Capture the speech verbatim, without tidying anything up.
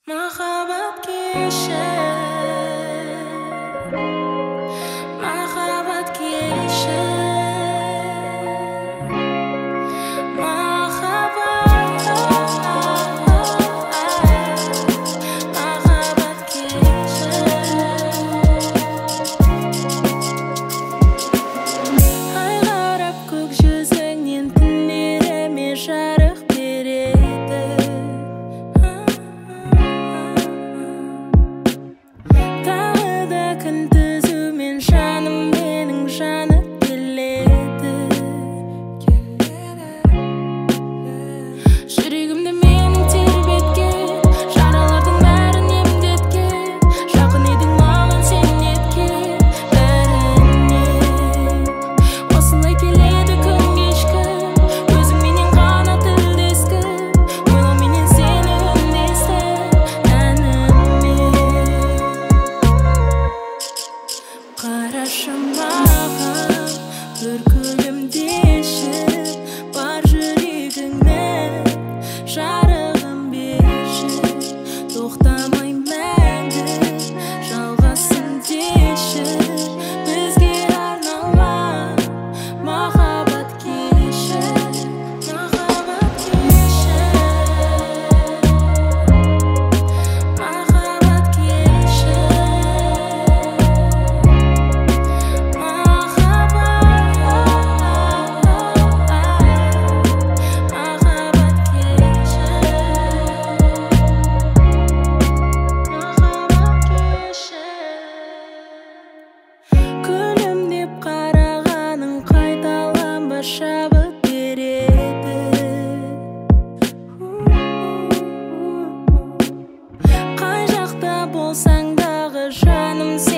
Махаббат кеші, махаббат кеші, махаббат, махаббат кеші. Ай қарап көк жүзіңнен түнеріме жарық береді. Күндізумен жаным менің жанып келеді, жүрегімді менің тербеткен жаралардың бәрін емдеткен, жақын едің маған сен неткен бәрінен. Осылай келеді күн кешкі, өзіңменен ғана тілдескім, ойлауменен сені үндестім әніме. Қарашы маған бір күлімдеші, бар жүрегіңнен жарығын берші, тоқтамай мәңгі жалғасын деші, бізге арналған махаббат кеші, махаббат кеші, махаббат кеші. Күлімдеп қарағаның қайталанбас шабыт береді. Қай жақта болсаң дағы жаным сен